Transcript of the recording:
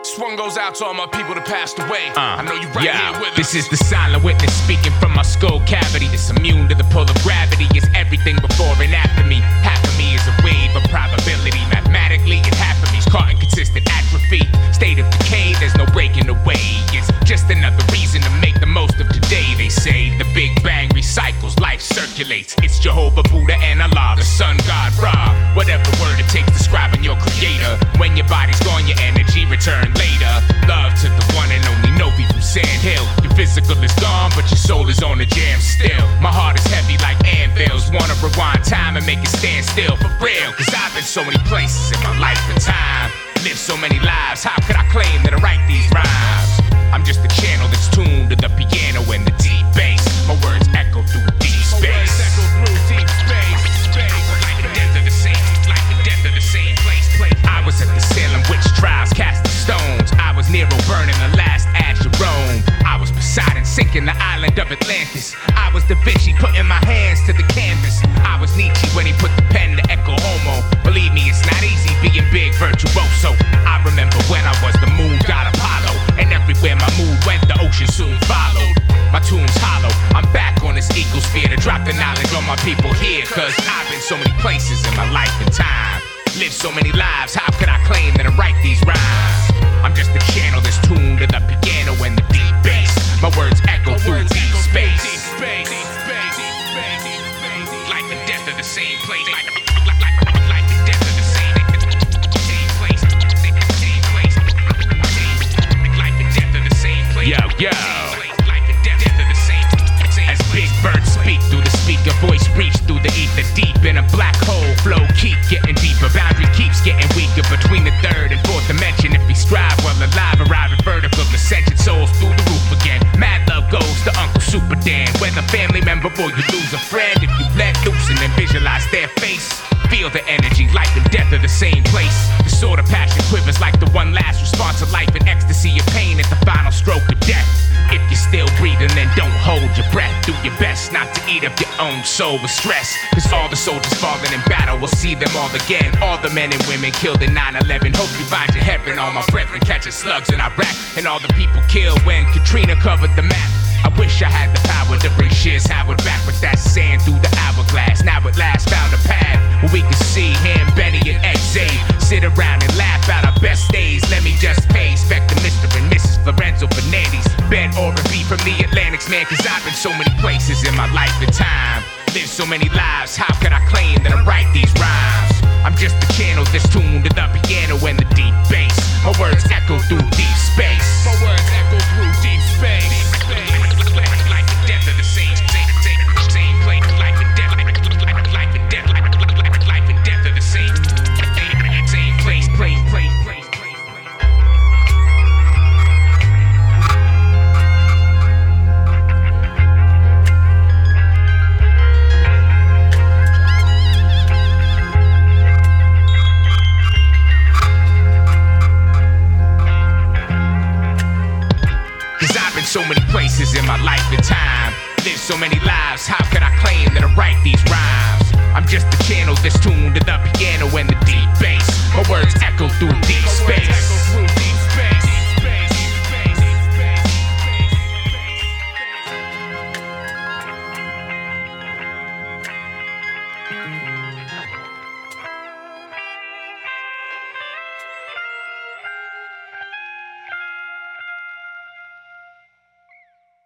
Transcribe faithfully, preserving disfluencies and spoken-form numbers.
This one goes out to all my people that passed away. Uh, I know you right yeah, here with this us. is the silent witness speaking from my skull cavity. It's immune to the pull of gravity. It's everything before and after me. Half of me is a wave of probability. Mathematically, and half of me's caught in consistent atrophy. State of decay, there's no breaking away. It's just another reason to make the most of today. They say the Big Bang recycles, life circulates. It's Jehovah, Buddha, and Allah, the sun god Ra. Whatever word it takes describing your creator. When your body's gone, your energy return later. Love to the one and only Novi from Sand Hill. Your physical is gone, but your soul is on the jam still. My heart is heavy like anvils. Wanna rewind time and make it stand still for real. Cause I've been so many places in my life and time. Lived so many lives, how could I claim that I write these rhymes? I'm just a channel that's tuned to the piano and the deep bass. My words echo through deep space. My words echo through deep space. Like the death of the same, like the death of the same place. I was at the Salem witch trials, casting stones. I was Nero burning the last ash of Rome. I was Poseidon sinking the island of Atlantis. I was Da Vinci putting my hands to the canvas. I was Nietzsche when he put the pen to echo homo. Believe me, it's not easy being big virtuoso. I remember when I was the moon god Apollo, and everywhere my mood went, the ocean soon followed. My tomb's hollow, I'm back on this ecosphere to drop the knowledge on my people here. Cause I've been so many places in my life and time. Lived so many lives, how could I claim that I write these rhymes? I'm just a channel that's tuned to the piano and the deep bass. My words echo through deep space. Like the death of the same place. Like, like, like, like the death of the same, same place. Same place. Like the death of the same place. Yo, yo. Like the death of the same. As big birds speak through the speaker, voice reach through the ether, deep in a black hole. Flow keep getting deeper, boundary keeps getting weaker between the third and fourth dimension. If we strive while alive, arrive at vertical ascension, souls through the roof again. Mad love goes to Uncle Super Dan. Whether family member or you lose a friend, if you let loose and then visualize their face, feel the energy, life and death are the same place. The sword of passion quivers like the one last response of life and ecstasy of pain at the final stroke of death. If you're still breathing, then don't hold your breath. Do your best not to eat up your own soul with stress. Cause all the soldiers falling in battle, we'll see them all again. All the men and women killed in nine eleven. Hope you find your heaven. All my brethren catching slugs in Iraq. And all the people killed when Katrina covered the map. I wish I had the power to bring Shiz Howard back with that sand through the hourglass. Now at last found a path where we can see him, Benny and X-Aid sit around and laugh out our best days. Let me just pay respect to Mister and Missus Lorenzo Fernandez. Ben or a beat from the Atlantics, man, cause I've been so many places in my life and time. Lived so many lives, how could I claim that I write these rhymes? I'm just a channel that's tuned to the piano and the deep bass. My words echo through deep space. My words echo through deep space. Like the death of the same, same, same, same place. Like the death, like the death, like the death of the same, same place, place, place, place, place. Cause I've been so many places in my life and time. Lived so many lives, how could I claim that I write these rhymes? I'm just a channel that's tuned to the piano and the deep bass. My words echo through deep